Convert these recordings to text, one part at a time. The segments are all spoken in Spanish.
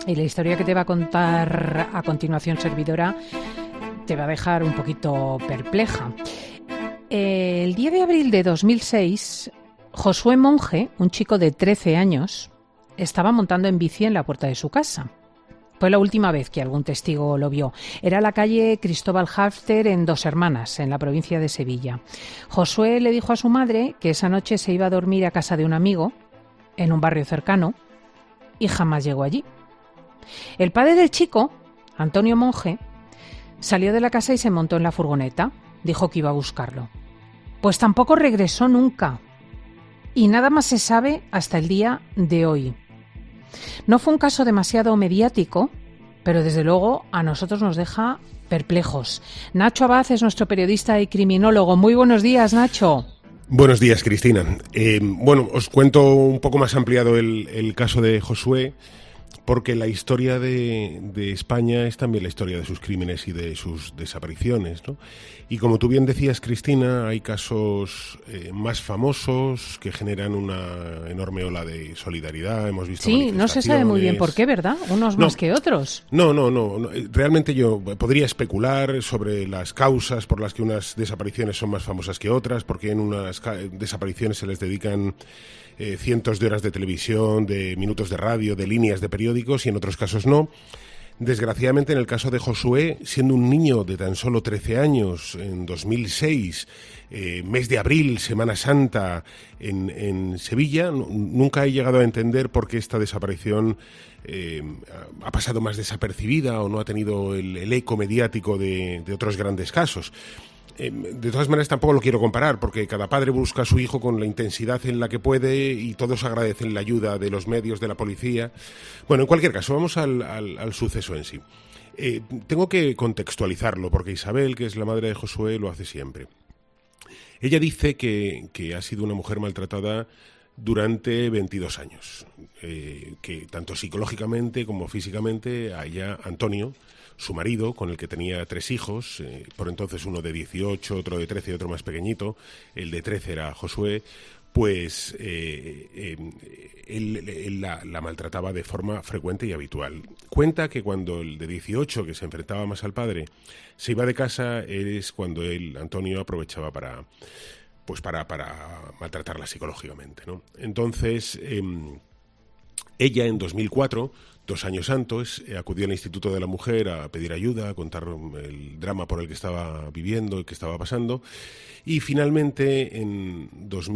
Y la historia que te va a contar a continuación, servidora, te va a dejar un poquito perpleja. El 10 de abril de 2006, Josué Monge, un chico de 13 años, estaba montando en bici en la puerta de su casa. Fue la última vez que algún testigo lo vio. Era la calle Cristóbal Halfter en Dos Hermanas, en la provincia de Sevilla. Josué le dijo a su madre que esa noche se iba a dormir a casa de un amigo, en un barrio cercano, y jamás llegó allí. El padre del chico, Antonio Monge, salió de la casa y se montó en la furgoneta. Dijo que iba a buscarlo. Pues tampoco regresó nunca. Y nada más se sabe hasta el día de hoy. No fue un caso demasiado mediático, pero desde luego a nosotros nos deja perplejos. Nacho Abad es nuestro periodista y criminólogo. Muy buenos días, Nacho. Buenos días, Cristina. Os cuento un poco más ampliado el caso de Josué, porque la historia de España es también la historia de sus crímenes y de sus desapariciones, ¿no? Y como tú bien decías, Cristina, hay casos más famosos que generan una enorme ola de solidaridad. Hemos visto manifestaciones. No se sabe muy bien por qué, ¿verdad? Unos más que otros. No. Realmente yo podría especular sobre las causas por las que unas desapariciones son más famosas que otras, porque en unas desapariciones se les dedican cientos de horas de televisión, de minutos de radio, de líneas de periódicos, y en otros casos no. Desgraciadamente, en el caso de Josué, siendo un niño de tan solo 13 años, en 2006, mes de abril, Semana Santa, en Sevilla, nunca he llegado a entender por qué esta desaparición ha pasado más desapercibida o no ha tenido el eco mediático de otros grandes casos. De todas maneras, tampoco lo quiero comparar, porque cada padre busca a su hijo con la intensidad en la que puede y todos agradecen la ayuda de los medios, de la policía. Bueno, en cualquier caso, vamos al suceso en sí. Tengo que contextualizarlo, porque Isabel, que es la madre de Josué, lo hace siempre. Ella dice que ha sido una mujer maltratada durante 22 años, que tanto psicológicamente como físicamente a ella, Antonio, su marido, con el que tenía 3 hijos, por entonces uno de 18, otro de 13 y otro más pequeñito, el de 13 era Josué, pues él la maltrataba de forma frecuente y habitual. Cuenta que cuando el de 18, que se enfrentaba más al padre, se iba de casa, es cuando él, Antonio, aprovechaba para maltratarla psicológicamente, ¿no? Entonces, ella en 2004, 2 años antes, acudió al Instituto de la Mujer a pedir ayuda, a contar el drama por el que estaba viviendo y que estaba pasando, y finalmente en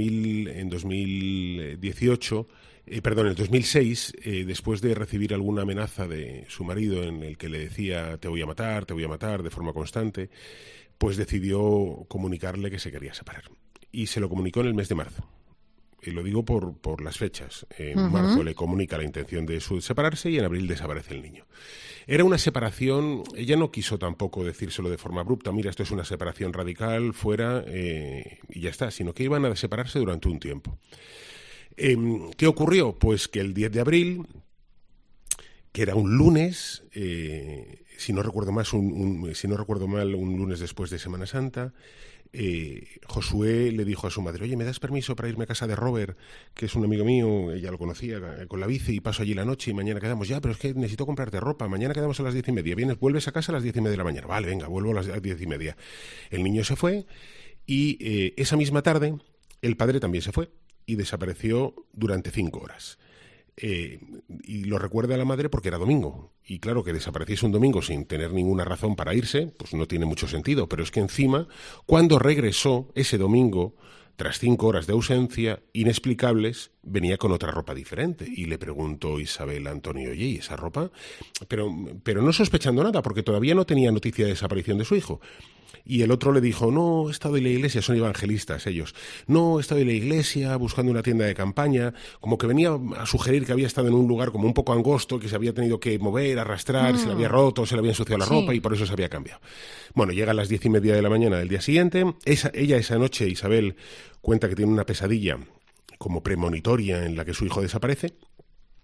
2006, después de recibir alguna amenaza de su marido en el que le decía te voy a matar, de forma constante, pues decidió comunicarle que se quería separar. Y se lo comunicó en el mes de marzo. Y lo digo por las fechas. En marzo le comunica la intención de separarse y en abril desaparece el niño. Era una separación, ella no quiso tampoco decírselo de forma abrupta, mira, esto es una separación radical, fuera, y ya está, sino que iban a separarse durante un tiempo. ¿Qué ocurrió? Pues que el 10 de abril, que era un lunes, si no recuerdo mal, un lunes después de Semana Santa, Josué le dijo a su madre, oye, ¿me das permiso para irme a casa de Robert, que es un amigo mío? Ella lo conocía, con la bici, y paso allí la noche y mañana quedamos. Ya, pero es que necesito comprarte ropa, mañana quedamos a las 10:30, vuelves a casa a las 10:30 de la mañana. Vale, venga, vuelvo a las 10:30. El niño se fue y esa misma tarde el padre también se fue y desapareció durante 5 horas. Y lo recuerda la madre porque era domingo. Y claro, que desapareciese un domingo sin tener ninguna razón para irse, pues no tiene mucho sentido. Pero es que encima, cuando regresó ese domingo, tras 5 horas de ausencia inexplicables, venía con otra ropa diferente. Y le preguntó Isabel a Antonio, oye, ¿y esa ropa? Pero no sospechando nada, porque todavía no tenía noticia de desaparición de su hijo. Y el otro le dijo, no, he estado en la iglesia, son evangelistas ellos, no, he estado en la iglesia buscando una tienda de campaña, como que venía a sugerir que había estado en un lugar como un poco angosto, que se había tenido que mover, arrastrar, se le había roto, se le había ensuciado la ropa y por eso se había cambiado. Bueno, llega a las 10:30 de la mañana del día siguiente, ella esa noche, Isabel, cuenta que tiene una pesadilla como premonitoria en la que su hijo desaparece.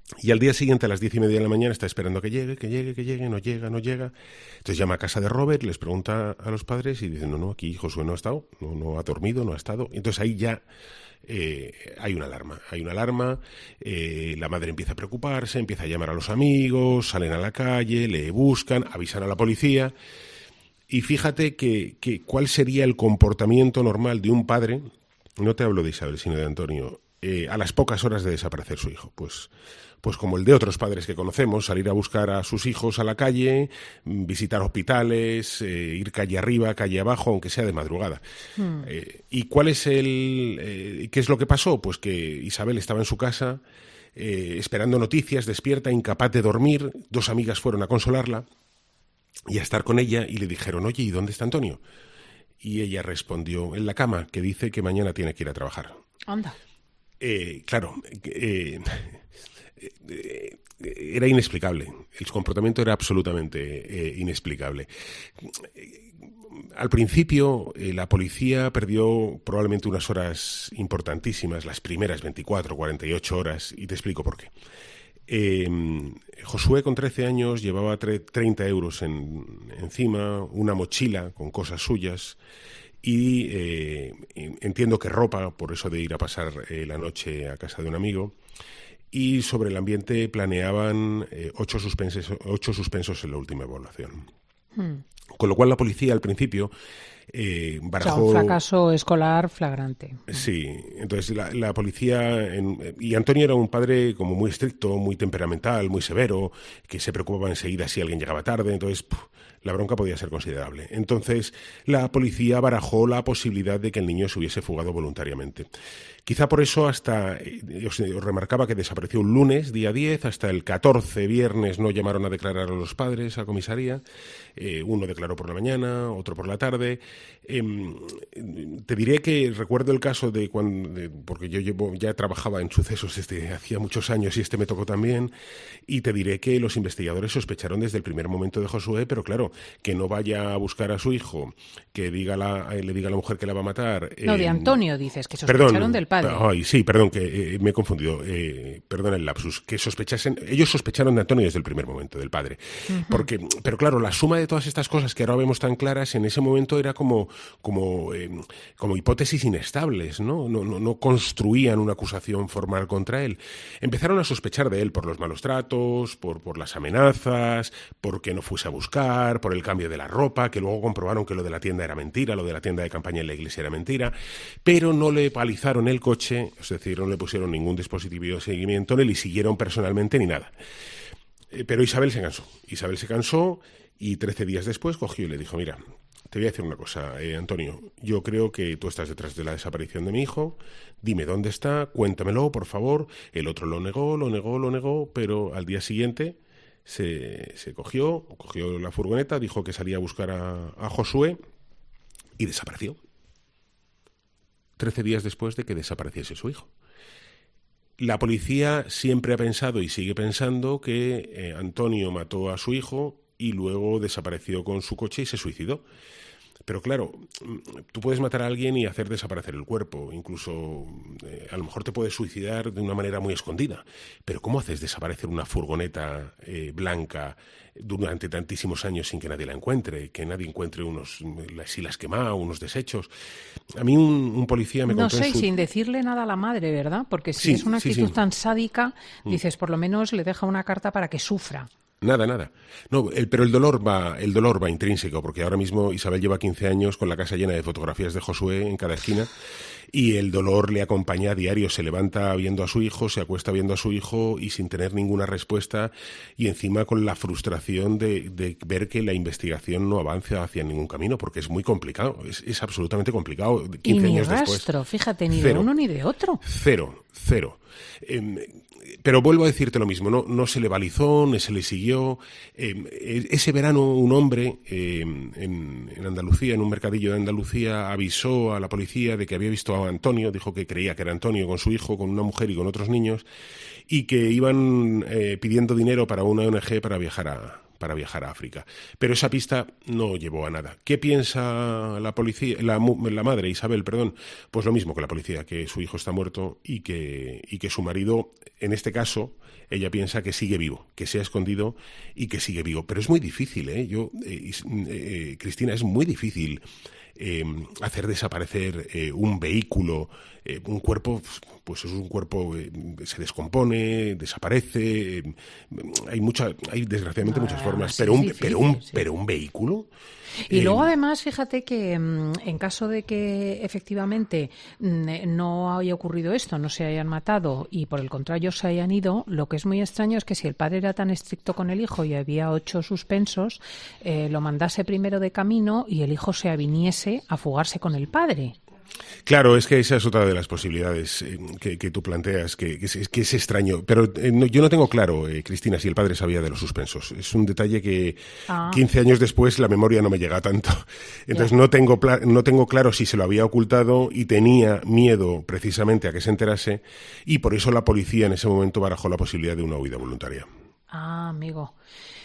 Y al día siguiente, a las 10:30 de la mañana, está esperando que llegue, no llega. Entonces llama a casa de Robert, les pregunta a los padres y dicen, no, aquí Josué no ha estado, no ha dormido, no ha estado. Entonces ahí ya hay una alarma, la madre empieza a preocuparse, empieza a llamar a los amigos, salen a la calle, le buscan, avisan a la policía. Y fíjate que cuál sería el comportamiento normal de un padre, no te hablo de Isabel, sino de Antonio, a las pocas horas de desaparecer su hijo. Pues como el de otros padres que conocemos, salir a buscar a sus hijos a la calle, visitar hospitales, ir calle arriba, calle abajo, aunque sea de madrugada. ¿Y cuál es qué es lo que pasó? Pues que Isabel estaba en su casa, esperando noticias, despierta, incapaz de dormir. 2 amigas fueron a consolarla y a estar con ella y le dijeron, oye, ¿y dónde está Antonio? Y ella respondió, en la cama, que dice que mañana tiene que ir a trabajar. Anda. Claro, era inexplicable. El comportamiento era absolutamente inexplicable. Al principio, la policía perdió probablemente unas horas importantísimas, las primeras 24, 48 horas, y te explico por qué. Josué, con 13 años, llevaba 30 euros encima, una mochila con cosas suyas y entiendo que ropa, por eso de ir a pasar la noche a casa de un amigo. Y sobre el ambiente planeaban 8 suspensos en la última evaluación. Con lo cual la policía al principio barajó... O sea, un fracaso escolar flagrante. Sí, entonces la policía... Y Antonio era un padre como muy estricto, muy temperamental, muy severo, que se preocupaba enseguida si alguien llegaba tarde, entonces la bronca podía ser considerable. Entonces la policía barajó la posibilidad de que el niño se hubiese fugado voluntariamente. Quizá por eso hasta, os remarcaba que desapareció un lunes, día 10, hasta el 14, viernes, no llamaron a declarar a los padres a comisaría. Uno declaró por la mañana, otro por la tarde. Te diré que recuerdo el caso de cuando, porque yo ya trabajaba en sucesos hacía muchos años y me tocó también, y te diré que los investigadores sospecharon desde el primer momento de Josué, pero claro, que no vaya a buscar a su hijo, que le diga a la mujer que la va a matar. No, de Antonio dices, que sospecharon del padre. Ay, sí, perdón, que me he confundido. Perdón el lapsus. Que ellos sospecharon de Antonio desde el primer momento, del padre. Pero claro, la suma de todas estas cosas que ahora vemos tan claras, en ese momento era como hipótesis inestables, ¿no? No construían una acusación formal contra él. Empezaron a sospechar de él por los malos tratos, por las amenazas, por que no fuese a buscar, por el cambio de la ropa, que luego comprobaron que lo de la tienda era mentira, lo de la tienda de campaña en la iglesia era mentira, pero no le palizaron el coche, es decir, no le pusieron ningún dispositivo de seguimiento, ni le siguieron personalmente ni nada. Pero Isabel se cansó y 13 días después cogió y le dijo, mira, te voy a decir una cosa, Antonio, yo creo que tú estás detrás de la desaparición de mi hijo, dime dónde está, cuéntamelo, por favor. El otro lo negó, pero al día siguiente se cogió la furgoneta, dijo que salía a buscar a Josué y desapareció. 13 días después de que desapareciese su hijo. La policía siempre ha pensado y sigue pensando que Antonio mató a su hijo y luego desapareció con su coche y se suicidó. Pero claro, tú puedes matar a alguien y hacer desaparecer el cuerpo, incluso a lo mejor te puedes suicidar de una manera muy escondida, pero ¿cómo haces desaparecer una furgoneta blanca durante tantísimos años sin que nadie la encuentre, que nadie encuentre si las quema, unos desechos? A mí un policía me contó... No sé, sin decirle nada a la madre, ¿verdad? Porque si es una actitud tan sádica, dices, por lo menos le deja una carta para que sufra. Nada. No, pero el dolor va intrínseco, porque ahora mismo Isabel lleva 15 años con la casa llena de fotografías de Josué en cada esquina y el dolor le acompaña a diario. Se levanta viendo a su hijo, se acuesta viendo a su hijo y sin tener ninguna respuesta y encima con la frustración de ver que la investigación no avanza hacia ningún camino, porque es muy complicado, es absolutamente complicado. 15 y ni años rastro, después, fíjate, ni de uno ni de otro. Cero. Pero vuelvo a decirte lo mismo, no se le balizó, ni se le siguió. Ese verano un hombre en Andalucía, en un mercadillo de Andalucía, avisó a la policía de que había visto a Antonio, dijo que creía que era Antonio con su hijo, con una mujer y con otros niños, y que iban pidiendo dinero para una ONG para viajar para viajar a África. Pero esa pista no llevó a nada. ¿Qué piensa la policía, la madre, Isabel, perdón? Pues lo mismo que la policía, que su hijo está muerto y que su marido, en este caso, ella piensa que sigue vivo, que se ha escondido y que sigue vivo. Pero es muy difícil, Cristina, es muy difícil hacer desaparecer un vehículo, un cuerpo, pues es un cuerpo que se descompone, desaparece, hay desgraciadamente muchas formas, pero un vehículo. Y luego además, fíjate que en caso de que efectivamente no haya ocurrido esto, no se hayan matado y por el contrario se hayan ido, lo que es muy extraño es que si el padre era tan estricto con el hijo y había 8 suspensos, lo mandase primero de camino y el hijo se aviniese a fugarse con el padre. Claro, es que esa es otra de las posibilidades que tú planteas, que es extraño. Pero yo no tengo claro, Cristina, si el padre sabía de los suspensos. Es un detalle que 15 años después la memoria no me llega tanto. Entonces no tengo claro si se lo había ocultado y tenía miedo precisamente a que se enterase, y por eso la policía en ese momento barajó la posibilidad de una huida voluntaria. Amigo.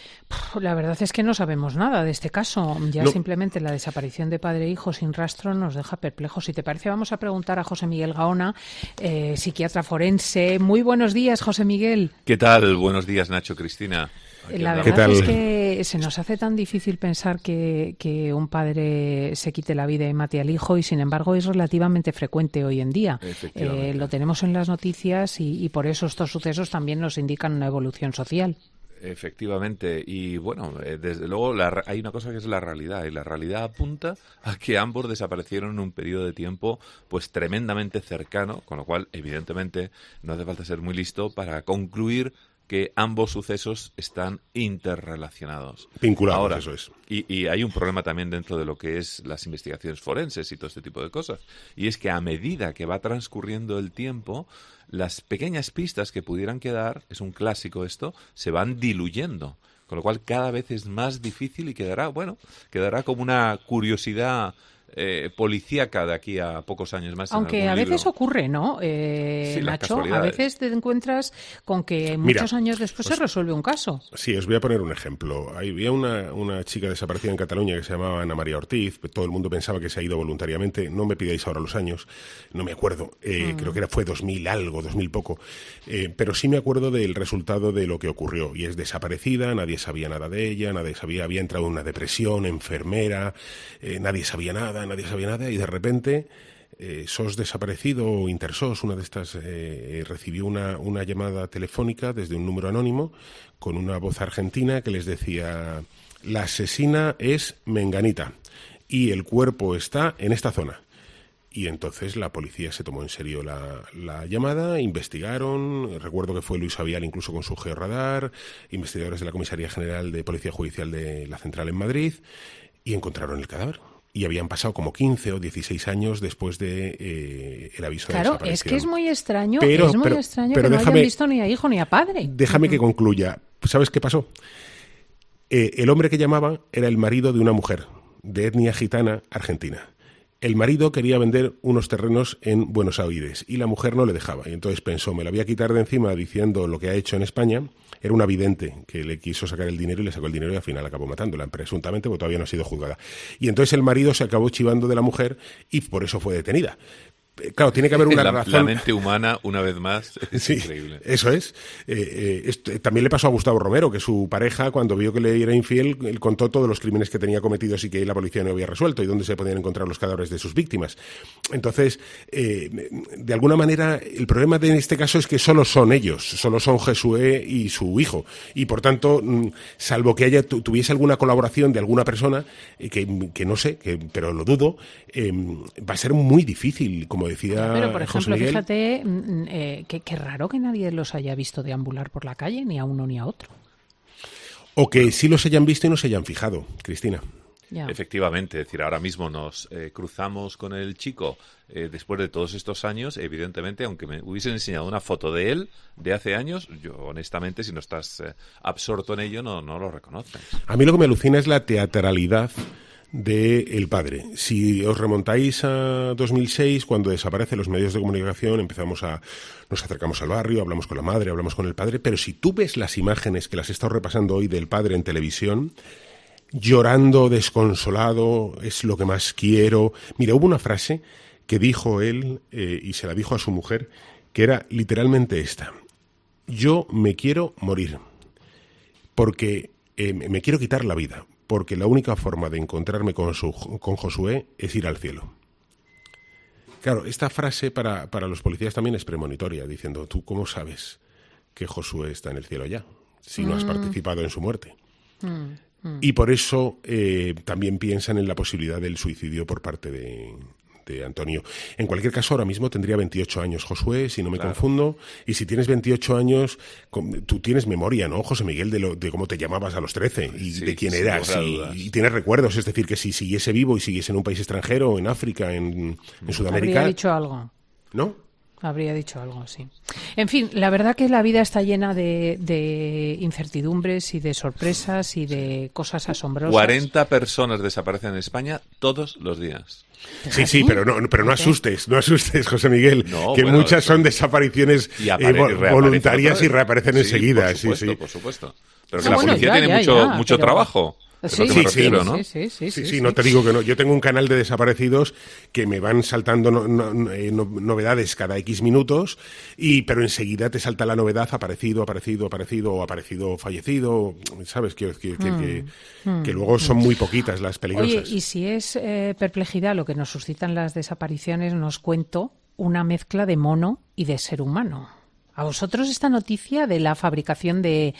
La verdad es que no sabemos nada de este caso. Ya simplemente la desaparición de padre e hijo sin rastro nos deja perplejos. Si te parece, vamos a preguntar a José Miguel Gaona, psiquiatra forense. Muy buenos días, José Miguel. ¿Qué tal? Buenos días, Nacho, Cristina. La verdad es que se nos hace tan difícil pensar que un padre se quite la vida y mate al hijo, y sin embargo es relativamente frecuente hoy en día. Lo tenemos en las noticias y por eso estos sucesos también nos indican una evolución social. Efectivamente, y bueno, desde luego hay una cosa que es la realidad, y la realidad apunta a que ambos desaparecieron en un periodo de tiempo pues tremendamente cercano, con lo cual evidentemente no hace falta ser muy listo para concluir que ambos sucesos están interrelacionados. Vinculados. Ahora, eso es. Y hay un problema también dentro de lo que es las investigaciones forenses y todo este tipo de cosas, y es que a medida que va transcurriendo el tiempo, las pequeñas pistas que pudieran quedar, es un clásico esto, se van diluyendo, con lo cual cada vez es más difícil y quedará como una curiosidad policíaca de aquí a pocos años más. Aunque a veces ocurre, ¿no, sí, Nacho? A veces te encuentras con que muchos años después se resuelve un caso. Sí, os voy a poner un ejemplo. Había una chica desaparecida en Cataluña que se llamaba Ana María Ortiz. Todo el mundo pensaba que se ha ido voluntariamente. No me pidáis ahora los años, no me acuerdo. Creo que fue 2000 algo, 2000 poco. Pero sí me acuerdo del resultado de lo que ocurrió. Y es desaparecida, nadie sabía nada de ella, había entrado en una depresión, enfermera, nadie sabía nada, y de repente SOS Desaparecido o Intersos, una de estas, recibió una llamada telefónica desde un número anónimo con una voz argentina que les decía: la asesina es Menganita y el cuerpo está en esta zona. Y entonces la policía se tomó en serio la llamada, investigaron, recuerdo que fue Luis Avial incluso con su georradar, investigadores de la Comisaría General de Policía Judicial de la Central en Madrid, y encontraron el cadáver. Y habían pasado como 15 o 16 años después de el aviso de desaparición. Claro, es que es muy extraño, que no hayan visto ni a hijo ni a padre. Déjame que concluya. ¿Sabes qué pasó? El hombre que llamaba era el marido de una mujer de etnia gitana argentina. El marido quería vender unos terrenos en Buenos Aires y la mujer no le dejaba. Y entonces pensó, me la voy a quitar de encima diciendo lo que ha hecho en España. Era una vidente que le quiso sacar el dinero y le sacó el dinero y al final acabó matándola, presuntamente, porque todavía no ha sido juzgada. Y entonces el marido se acabó chivando de la mujer y por eso fue detenida. Claro, tiene que haber una razón. La mente humana, una vez más, es sí, increíble. Eso es. También le pasó a Gustavo Romero, que su pareja, cuando vio que le era infiel, él contó todos los crímenes que tenía cometidos y que la policía no había resuelto y dónde se podían encontrar los cadáveres de sus víctimas. Entonces, de alguna manera, el problema de este caso es que solo son ellos, solo son Josué y su hijo. Y, por tanto, salvo que tuviese alguna colaboración de alguna persona, que no sé, pero lo dudo, va a ser muy difícil, como decía. Pero, por ejemplo, José Miguel, fíjate que raro que nadie los haya visto deambular por la calle, ni a uno ni a otro. O que sí los hayan visto y no se hayan fijado, Cristina. Ya. Efectivamente, es decir, ahora mismo nos cruzamos con el chico después de todos estos años. Evidentemente, aunque me hubiesen enseñado una foto de él de hace años, yo honestamente, si no estás absorto en ello, no lo reconoces. A mí lo que me alucina es la teatralidad del padre. Si os remontáis a 2006, cuando desaparecen los medios de comunicación, nos acercamos al barrio, hablamos con la madre, hablamos con el padre, pero si tú ves las imágenes que las he estado repasando hoy del padre en televisión, llorando, desconsolado, es lo que más quiero. Mira, hubo una frase que dijo él, y se la dijo a su mujer, que era literalmente esta: yo me quiero morir, porque me quiero quitar la vida, porque la única forma de encontrarme con Josué es ir al cielo. Claro, esta frase para los policías también es premonitoria, diciendo, ¿tú cómo sabes que Josué está en el cielo ya, si no has participado en su muerte? Y por eso también piensan en la posibilidad del suicidio por parte de Antonio. En cualquier caso, ahora mismo tendría 28 años Josué, si no me confundo, y si tienes 28 años, tú tienes memoria, ¿no, José Miguel, de cómo te llamabas a los 13 y de quién eras, y tienes recuerdos, es decir, que si siguiese vivo y siguiese en un país extranjero, en África, en Sudamérica... Habría dicho algo. ¿No? Habría dicho algo, sí. En fin, la verdad que la vida está llena de incertidumbres y de sorpresas y de cosas asombrosas. 40 personas desaparecen en España todos los días. Sí, pero no asustes, José Miguel, que bueno, muchas son desapariciones voluntarias y reaparecen enseguida. Por supuesto. Pero que la policía tiene mucho trabajo. Sí, no te digo que no. Yo tengo un canal de desaparecidos que me van saltando novedades cada X minutos, pero enseguida te salta la novedad aparecido, o aparecido fallecido, ¿sabes? Que luego son muy poquitas las peligrosas. Oye, y si es perplejidad lo que nos suscitan las desapariciones, nos cuento una mezcla de mono y de ser humano. ¿A vosotros esta noticia de la fabricación de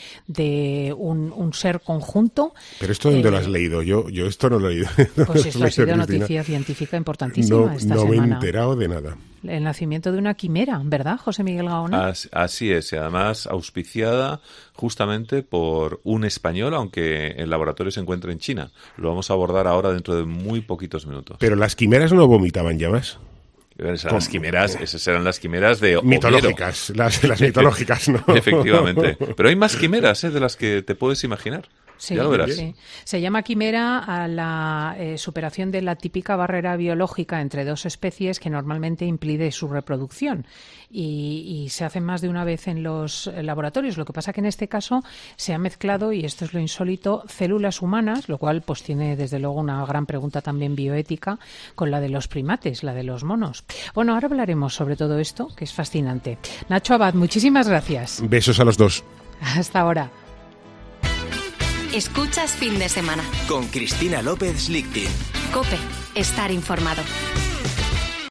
un ser conjunto? ¿Pero esto dónde lo has leído? Yo esto no lo he leído. Pues esto ha sido noticia científica importantísima esta semana. No me he enterado de nada. El nacimiento de una quimera, ¿verdad, José Miguel Gaona? Así es, y además auspiciada justamente por un español, aunque el laboratorio se encuentra en China. Lo vamos a abordar ahora dentro de muy poquitos minutos. Pero las quimeras no vomitaban llamas. Las quimeras, esas eran las quimeras de mitológicas, las mitológicas, ¿no? Efectivamente. Pero hay más quimeras, de las que te puedes imaginar. Sí, ya lo verás. Sí. Se llama quimera a la superación de la típica barrera biológica entre dos especies que normalmente impide su reproducción. Y se hace más de una vez en los laboratorios. Lo que pasa que en este caso se ha mezclado, y esto es lo insólito, células humanas, lo cual pues tiene desde luego una gran pregunta también bioética, con la de los primates, la de los monos. Bueno, ahora hablaremos sobre todo esto, que es fascinante. Nacho Abad, muchísimas gracias. Besos a los dos. Hasta ahora. Escuchas Fin de Semana con Cristina López Lichtin. COPE, estar informado.